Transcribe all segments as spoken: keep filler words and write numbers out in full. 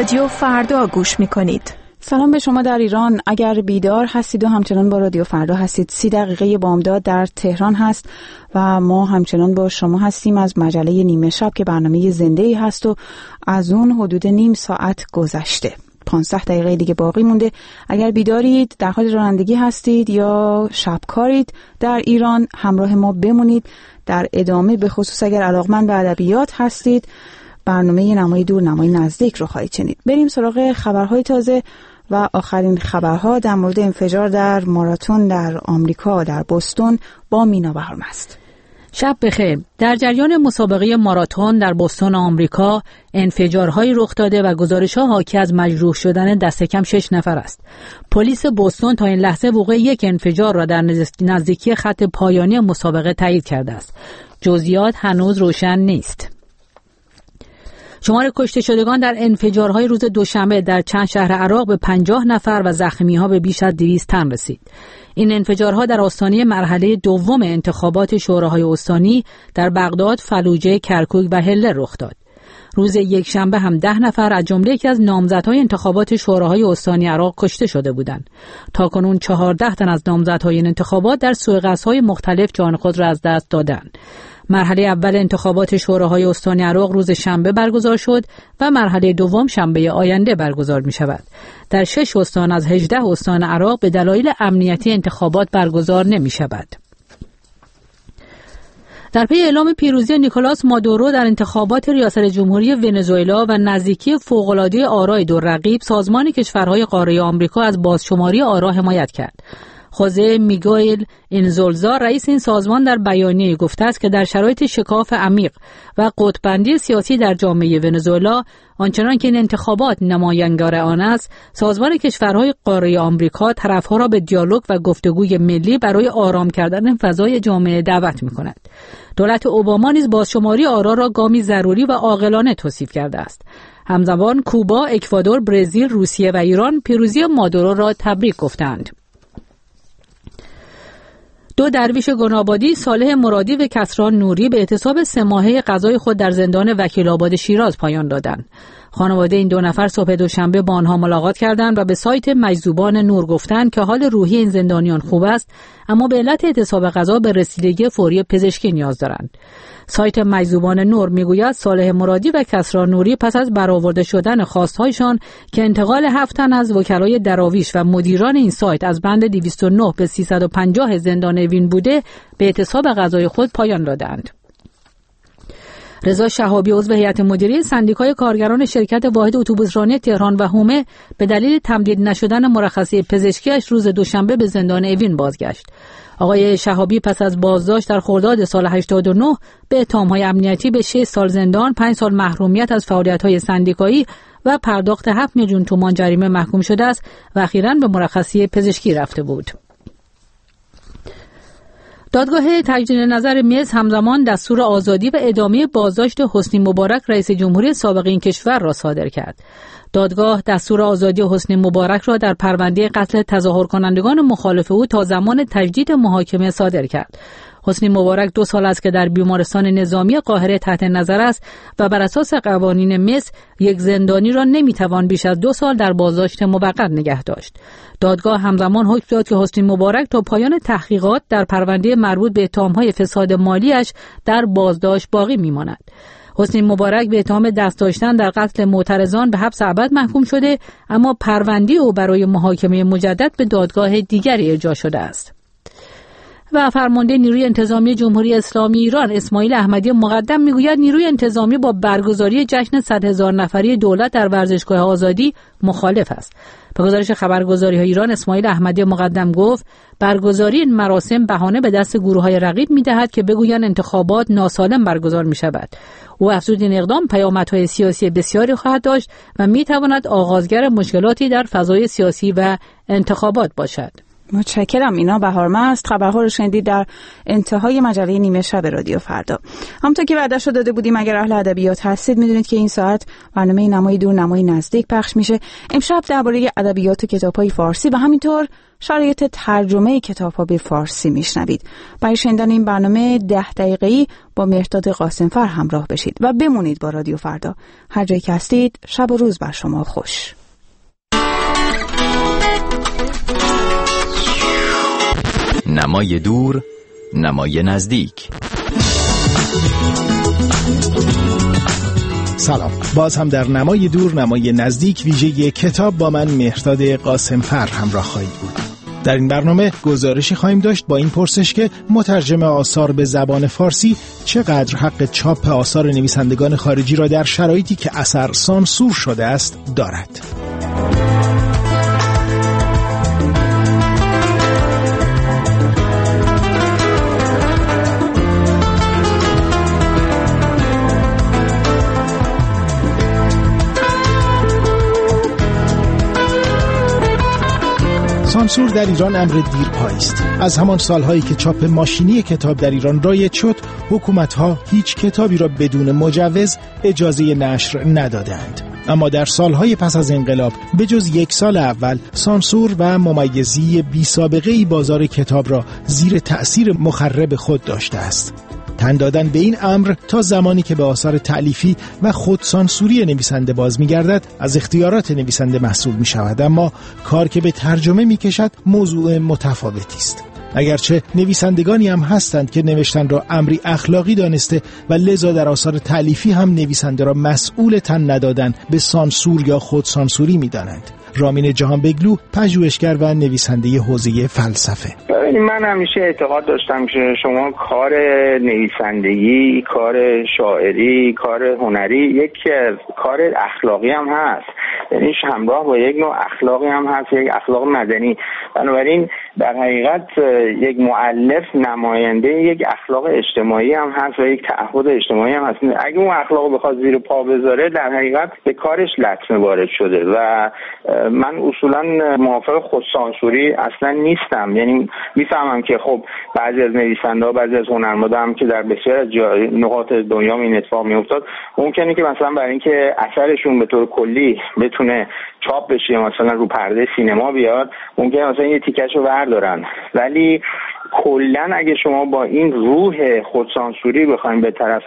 رادیو فردا گوش میکنید. سلام به شما در ایران. اگر بیدار هستید و همچنان با رادیو فردا هستید، سی دقیقه بامداد در تهران هست و ما همچنان با شما هستیم از مجله نیمه شب که برنامه زنده‌ای هست و از اون حدود نیم ساعت گذشته. پانزده دقیقه دیگه باقی مونده. اگر بیدارید، در حال رانندگی هستید یا شبکارید در ایران، همراه ما بمونید. در ادامه به خصوص اگر علاقمند به ادبیات هستید، برنامه نمای دور نمای نزدیک رو خواهید شنید. بریم سراغ خبرهای تازه و آخرین خبرها در مورد انفجار در ماراتون در آمریکا در بوستون با مینا بهارمست. شب بخیر. در جریان مسابقه ماراتون در بوستون آمریکا انفجارهایی رخ داده و گزارش‌ها حاکی از مجروح شدن دست کم شش نفر است. پلیس بوستون تا این لحظه وقوع یک انفجار را در نزدیکی خط پایانی مسابقه تایید کرده است. جزئیات هنوز روشن نیست. شمار کشته شدگان در انفجارهای روز دوشنبه در چند شهر عراق به پنجاه نفر و زخمی‌ها به بیش از دویست تن رسید. این انفجارها در آستانه مرحله دوم انتخابات شوراهای استانی در بغداد، فلوجه، کرکوک و هله رخ داد. روز یکشنبه هم ده نفر از جمله یکی از نامزدهای انتخابات شوراهای استانی عراق کشته شده بودند. تاکنون چهارده تن از نامزدهای این انتخابات در سوءقصدهای مختلف جان خود را از دست دادند. مرحله اول انتخابات شوراهای استانی عراق روز شنبه برگزار شد و مرحله دوم شنبه آینده برگزار می شود. در شش استان از هجده استان عراق به دلایل امنیتی انتخابات برگزار نمی شود. در پی اعلام پیروزی نیکولاس مادورو در انتخابات ریاست جمهوری ونزوئلا و نزدیکی فوق‌العاده آرای دو رقیب، سازمان کشورهای قاره آمریکا از بازشماری آرا حمایت کرد. خوزه میگوئل اینزولزا رئیس این سازمان در بیانیه گفته است که در شرایط شکاف عمیق و قطب‌بندی سیاسی در جامعه ونزوئلا، آنچنان که این انتخابات نمایانگر آن است، سازمان کشورهای قاره آمریکا طرفها را به دیالوگ و گفتگوی ملی برای آرام کردن فضای جامعه دعوت می‌کند. دولت اوباما نیز بازشماری آرا را گامی ضروری و عاقلانه توصیف کرده است. همزمان کوبا، اکوادور، برزیل، روسیه و ایران پیروزی مادورو را تبریک گفتند. دو درویش گنابادی، صالح مرادی و کسران نوری، به اعتصاب سه ماهه قضای خود در زندان وکیل آباد شیراز پایان دادند. خانواده این دو نفر صبح دوشنبه با آنها ملاقات کردند و به سایت مجذوبان نور گفتند که حال روحی این زندانیان خوب است، اما به علت اعتصاب قضا به رسیدگی فوری پزشکی نیاز دارند. سایت مجذوبان نور میگوید صالح مرادی و کسران نوری پس از برآورده شدن خواستهایشان که انتقال هفت تن از وکلای دراویش و مدیران این سایت از بند دویست و نه به سیصد و پنجاه زندان اوین بوده، به اعتصاب قضای خود پایان دادند. رضا شهابی عضو هیئت مدیره سندیکای کارگران شرکت واحد اتوبوسرانی تهران و حومه به دلیل تمدید نشدن مرخصی پزشکیش روز دوشنبه به زندان اوین بازگشت. آقای شهابی پس از بازداشت در خرداد سال هشتاد و نه به اتهام‌های امنیتی به شش سال زندان، پنج سال محرومیت از فعالیت‌های سندیکایی و پرداخت هفت میلیون تومان جریمه محکوم شده است و اخیراً به مرخصی پزشکی رفته بود. دادگاه تجدید نظر مصر همزمان دستور آزادی و ادامه بازداشت حسنی مبارک رئیس جمهوری سابق این کشور را صادر کرد. دادگاه دستور آزادی حسنی مبارک را در پرونده قتل تظاهر کنندگان مخالف او تا زمان تجدید محاکمه صادر کرد. حسنی مبارک دو سال است که در بیمارستان نظامی قاهره تحت نظر است و بر اساس قوانین مصر یک زندانی را نمیتوان بیش از دو سال در بازداشت موقت نگه داشت. دادگاه همزمان حکم داد که حسنی مبارک تا پایان تحقیقات در پرونده مربوط به اتهام‌های فساد مالیش در بازداشت باقی میماند. حسنی مبارک به اتهام دست داشتن در قتل معترضان به حبس ابد محکوم شده، اما پرونده او برای محاکمه مجدد به دادگاه دیگری ارجاع شده است. و فرمانده نیروی انتظامی جمهوری اسلامی ایران اسماعیل احمدی مقدم میگوید نیروی انتظامی با برگزاری جشن صد هزار نفری دولت در ورزشگاه آزادی مخالف است. به گزارش خبرگزاری‌های ایران، اسماعیل احمدی مقدم گفت برگزاری این مراسم بهانه به دست گروه‌های رقیب می‌دهد که بگویند انتخابات ناسالم برگزار می‌شود. او افزود این اقدام پیامدهای سیاسی بسیاری خواهد داشت و می‌تواند آغازگر مشکلاتی در فضای سیاسی و انتخابات باشد. متشکرم. اینا بهارمست. خبرها رو شنیدید در انتهای مجله نیمه شب رادیو فردا. همونطور که وعده‌اش رو داده بودیم، اگر اهل ادبیات هستید میدونید که این ساعت برنامه نمای دور نمای نزدیک پخش میشه. امشب درباره ادبیات و کتاب‌های فارسی و همینطور شرایط ترجمه کتاب‌ها به فارسی میشنوید. برای شنیدن این برنامه ده دقیقه‌ای با مهرداد قاسمفر همراه بشید و بمونید با رادیو فردا. هر جایی که هستید شب و روز بر شما خوش. نمای دور، نمای نزدیک. سلام، باز هم در نمای دور نمای نزدیک ویژه کتاب با من مهرداد قاسمفر همراه خواهید بود. در این برنامه گزارشی خواهیم داشت با این پرسش که مترجم آثار به زبان فارسی چقدر حق چاپ آثار نویسندگان خارجی را در شرایطی که اثر سانسور شده است دارد. سانسور در ایران امر دیرپایی است. از همان سالهایی که چاپ ماشینی کتاب در ایران رایج شد، حکومت‌ها هیچ کتابی را بدون مجوز اجازه نشر ندادند. اما در سالهای پس از انقلاب به جز یک سال اول، سانسور و ممیزی بی سابقه‌ای بازار کتاب را زیر تأثیر مخرب خود داشته است. تن دادن به این امر تا زمانی که به آثار تألیفی و خودسانسوری نویسنده باز می‌گردد از اختیارات نویسنده محسوب می‌شود، اما کار که به ترجمه می‌کشد موضوع متفاوتی است. اگرچه نویسندگانی هم هستند که نوشتن را امری اخلاقی دانسته و لذا در آثار تألیفی هم نویسنده را مسئول تن ندادن به سانسور یا خودسانسوری می‌دانند. رامین جهانبگلو، پژوهشگر و نویسنده حوزه فلسفه. من همیشه اعتقاد داشتم که شما کار نویسندگی، کار شاعری، کار هنری یک کار اخلاقی هم هست، یعنی همراه با یک نوع اخلاقی هم هست، یک اخلاق مدنی. بنابراین در حقیقت یک مؤلف نماینده یک اخلاق اجتماعی هم هست و یک تعهد اجتماعی هم هست. اگه اون اخلاق بخواد زیر پا بذاره، در حقیقت به کارش لطمه وارد شده و من اصولا موافق خودسانسوری اصلا نیستم. یعنی میفهمم که خب بعضی از نویسنده‌ها، بعضی از هنرمندان هم که در بسیار از نقاط دنیا این اتفاق میافتاد، ممکنه که مثلا برای اینکه اثرشون به طور کلی بتونه چاپ بشه، مثلا رو پرده سینما بیاد، ممکنه مثلا یه تیکه‌شو بردارن. ولی کلا اگه شما با این روح خودسانسوری بخواید به طرف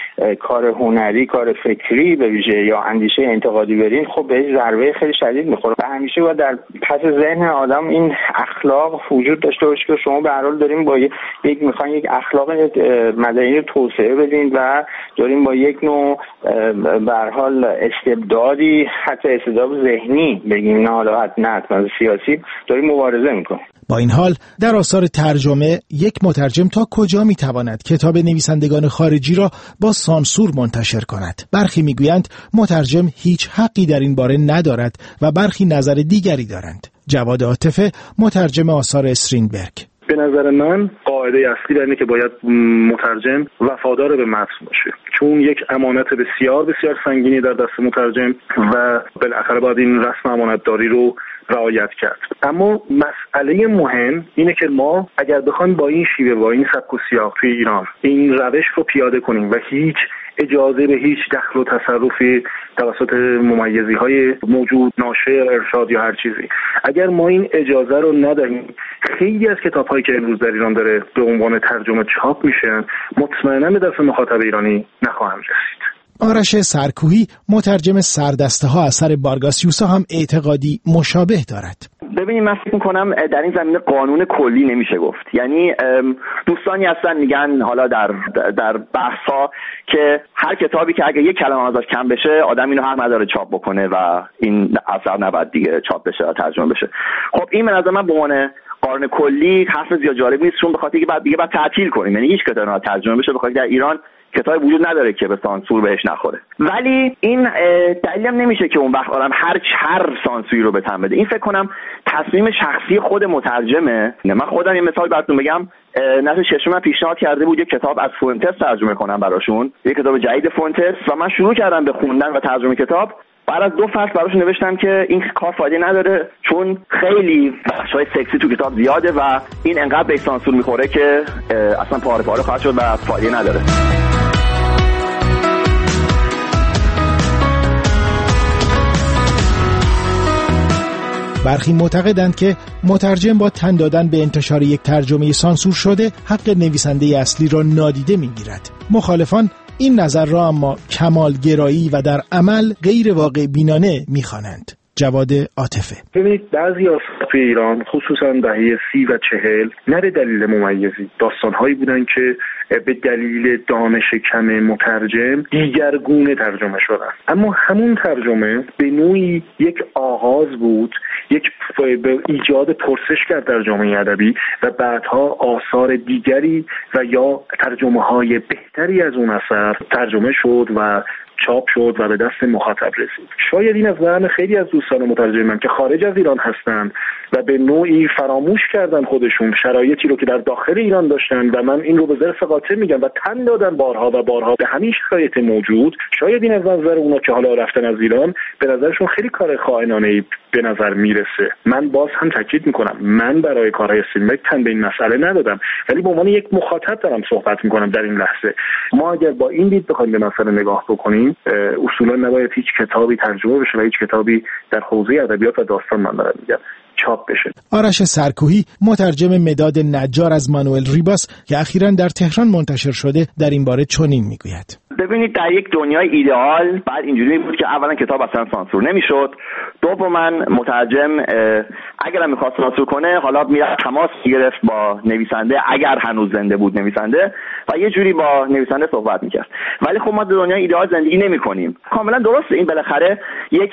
کار هنری، کار فکری به ویژه یا اندیشه انتقادی برین، خب بهش ضربه خیلی شدید میخوره و همیشه باید در پس ذهن آدم این اخلاق وجود داشته باشه که شما به هر حال داریم با یک میخواین یک اخلاق مدنی رو توسعه بدین و داریم با یک نوع به هر حال استبدادی، حتی استبداد ذهنی بگیم، نه حالا نه حتما سیاسی، داریم مبارزه میکنیم. با این حال در آثار ترجمه یک مترجم تا کجا میتواند کتاب نویسندگان خارجی را با سانسور منتشر کند؟ برخی میگویند مترجم هیچ حقی در این باره ندارد و برخی نظر دیگری دارند. جواد عاطفه، مترجم آثار استرینبرگ: به نظر من قاعده اصلی در اینه که باید مترجم وفادار به متن باشه، چون یک امانت بسیار بسیار سنگینی در دست مترجم و بالاخره باید این رسم امانتداری رو رعایت کرد. اما مسئله مهم اینه که ما اگر بخوایم با این شیوه، با این سبک و سیاق توی ایران این روش رو پیاده کنیم و هیچ اجازه به هیچ دخل و تصرفی توسط ممیزی‌های موجود، ناشر، ارشاد یا هر چیزی، اگر ما این اجازه رو ندهیم، خیلی از کتاب‌هایی که امروز در ایران داره به عنوان ترجمه چاپ میشن، مطمئناً به دست مخاطب ایرانی نخواهند رسید. آرش سرکوهی، مترجم سردسته ها اثر بارگاس یوسا، هم اعتقادی مشابه دارد. ببینید، من فکر می‌کنم در این زمینه قانون کلی نمیشه گفت. یعنی دوستانی هستن میگن حالا در در بحث‌ها که هر کتابی که اگه یک کلمه ازش کم بشه، آدم اینو حق نداره چاپ بکنه و این اثر نباید دیگه چاپ بشه یا ترجمه بشه. خب این به نظر من به عنوان قانون کلی حرف زیاد جالب نیست، چون به خاطر اینکه بعد دیگه بعد تعطیل کنیم، یعنی هیچ کتابی نه ترجمه بشه، به خاطر در ایران کتابی وجود نداره که به سانسور بهش نخوره. ولی این دلیل هم نمیشه که اون وقت آدم هر هر سانسوری رو به تن بده. این فکر کنم تصمیم شخصی خود مترجمه. من خودم یه مثال براتون بگم، نسل ششم من پیشنهاد کرده بود یک کتاب از فونتس ترجمه کنم براشون، یک کتاب جدید فونتس، و من شروع کردم به خوندن و ترجمه کتاب بعد از دو فصل براش نوشتم که این کار فایده نداره چون خیلی بخشای سکسی تو کتاب زیاده و این انقدر به سانسور میخوره که اصلا پاره پاره خواهد شد و فایده نداره. برخی معتقدند که مترجم با تن دادن به انتشار یک ترجمه سانسور شده حق نویسنده اصلی را نادیده می‌گیرد. مخالفان این نظر را اما کمالگرایی و در عمل غیر واقع بینانه می‌خوانند. جواد عاطفه: ببینید بعضی از توی ایران خصوصا دهه سی و چهل نه به دلیل ممیزی داستان‌هایی بودن که به دلیل دانش کم مترجم دیگرگونه ترجمه شدن، اما همون ترجمه به نوعی یک آغاز بود، یک به ایجاد پرسش کرد در جامعه ادبی و بعدها آثار دیگری و یا ترجمه‌های بهتری از اون اثر ترجمه شد و چاپ شد و به دست مخاطب رسید. شاید این از ذهن خیلی از دوستان مترجمان که خارج از ایران هستند و به نوعی فراموش کردن خودشون شرایطی رو که در داخل ایران داشتن و من این رو به ظرف قاطع میگم و تن دادن بارها و بارها به همین شرایط موجود، شاید این از نظر اونا که حالا رفتن از ایران به نظرشون خیلی کار خائنانه‌ای به نظر میرسه. من باز هم تاکید میکنم من برای کارهای سینمایی تن به این مسئله ندادم، ولی به عنوان یک مخاطب دارم صحبت میکنم در این لحظه. ما اگر با این دید بخوایم به مسئله نگاه بکنیم، اصولا نباید هیچ کتابی ترجمه بشه و هیچ کتابی در حوزه ادبیات و داستان من دارم میگم چاپ بشه. آرش سرکوهی مترجم مداد نجار از مانوئل ریباس که اخیراً در تهران منتشر شده در این باره چنین میگوید: ببینید در یک دنیای ایدئال بعد اینجوری بود که اولا کتاب اصلا سانسور نمیشد، دوما مترجم اگر میخواست سانسور کنه حالا میرفت تماس میگرفت با نویسنده اگر هنوز زنده بود نویسنده و یه جوری با نویسنده صحبت میکرد. ولی خب ما در دنیای ایدئال زندگی نمیکنیم. کاملا درسته، این بالاخره یک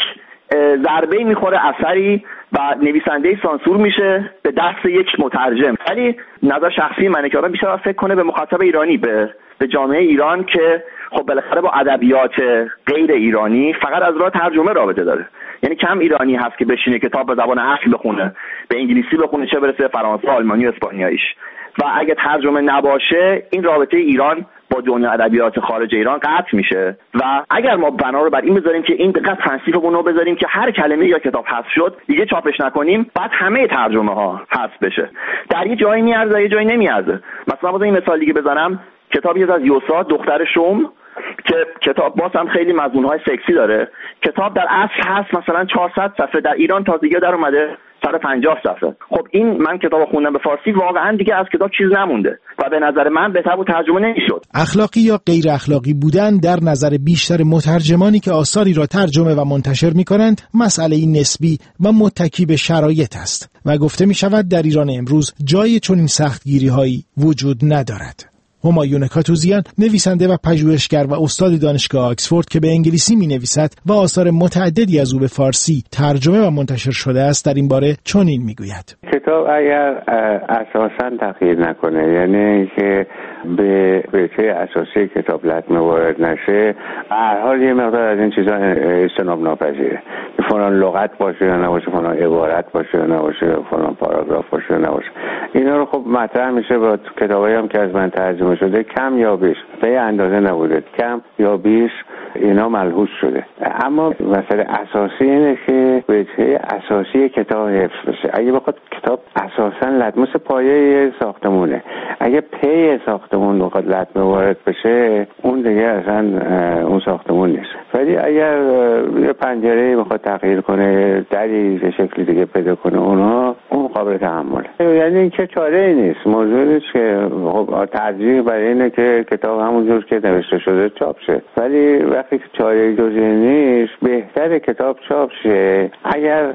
ضربه میخوره اثری و نویسنده سانسور میشه به دست یک مترجم. ولی نظر شخصی منه که آدم بیشتر فکر کنه به مخاطب ایرانی، به به جامعه ایران که خب بالاخره با ادبیات غیر ایرانی فقط از راه ترجمه رابطه داره. یعنی کم ایرانی هست که بشینه کتاب به زبان اصلی بخونه، به انگلیسی بخونه، چه برسه فرانسه، آلمانی و اسپانیاییش. و اگه ترجمه نباشه این رابطه ایران با دنیا ادبیات خارج ایران قطع میشه. و اگر ما بنا رو بر این بذاریم که این دقت پرنسیپمون رو بذاریم که هر کلمه یا کتاب حذف شد دیگه چاپش نکنیم، بعد همه ترجمه ها حذف بشه. در یه جایی میارزه یه جایی نمیارزه. مثلا بذار این مثال دیگه بزنم، کتابی از یوسا دختر شوم که کتاب باز هم خیلی مضمون‌های سکسی داره، کتاب در اصل هست مثلا چهارصد صفحه، در ایران تازگی در اومده صد و پنجاه صفحه. خب این من کتاب خوندم به فارسی، واقعا دیگه از کتاب چیز نمونده و به نظر من بهتر بود ترجمه نمی‌شد. اخلاقی یا غیر اخلاقی بودن در نظر بیشتر مترجمانی که آثاری را ترجمه و منتشر می‌کنند مسئله نسبی و متکی به شرایط است و گفته می‌شود در ایران امروز جای چنین سختگیری‌هایی وجود ندارد. همایون کاتوزیان نویسنده و پژوهشگر و استاد دانشگاه آکسفورد که به انگلیسی می‌نویسد و آثار متعددی از او به فارسی ترجمه و منتشر شده است در این باره چنین میگوید: کتاب اگر اساساً تغییر نکنه، یعنی که به ریشه اساسی کتاب لطمه وارد نشه، به هر حال یه مقدار از این چیزا اجتناب ناپذیره. فلان لغت باشه یا نباشه، فلان عبارت باشه یا نباشه، فلان پاراگراف باشه یا نباشه، اینا رو خب مطرح میشه با کتابایی هم که از من ترجمه شده کم یا بیش، به یه اندازه نبوده، کم یا بیش اینا ملحوظ شده. اما مسئله اساسی اینه که وجهه اساسی کتاب حفظ بشه. اگه بخواد کتاب اساساً لطمه پایه ساختمونه، اگه پی ساختمون بخواد لطمه وارد بشه اون دیگه اصلا اون ساختمون نیست. ولی اگر یه پنجره بخواد تغییر کنه، دری به شکل دیگه پیدا کنه، اونها اون قابل تحمله. یعنی این که چاره ای نیست، موضوع نیست که خب ترجیح برای اینه که کتاب همونجور که نوشته شده چاپ شه. ولی وقتی که چاره جزئی نیست، بهتره کتاب چاپ شه اگر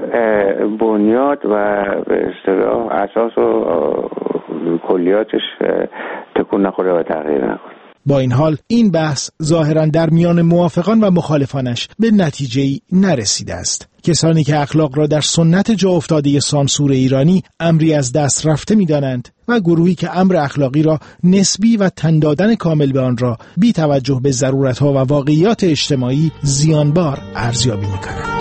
بنیاد و به اصطلاح اساس و کلیاتش تکون نخوره و تغییر نکنه. با این حال این بحث ظاهراً در میان موافقان و مخالفانش به نتیجه‌ای نرسیده است. کسانی که اخلاق را در سنت جا افتاده سانسور ایرانی امری از دست رفته می‌دانند و گروهی که امر اخلاقی را نسبی و تن دادن کامل به آن را بی توجه به ضرورت‌ها و واقعیات اجتماعی زیانبار ارزیابی می‌کنند.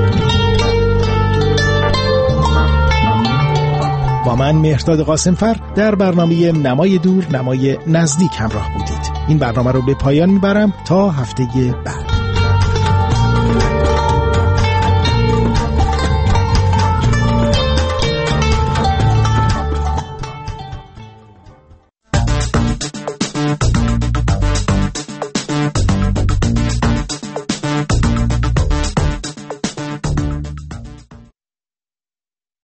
با من مهرداد قاسمفر در برنامه نمای دور نمای نزدیک همراه بودید. این برنامه رو به پایان میبرم تا هفته بعد.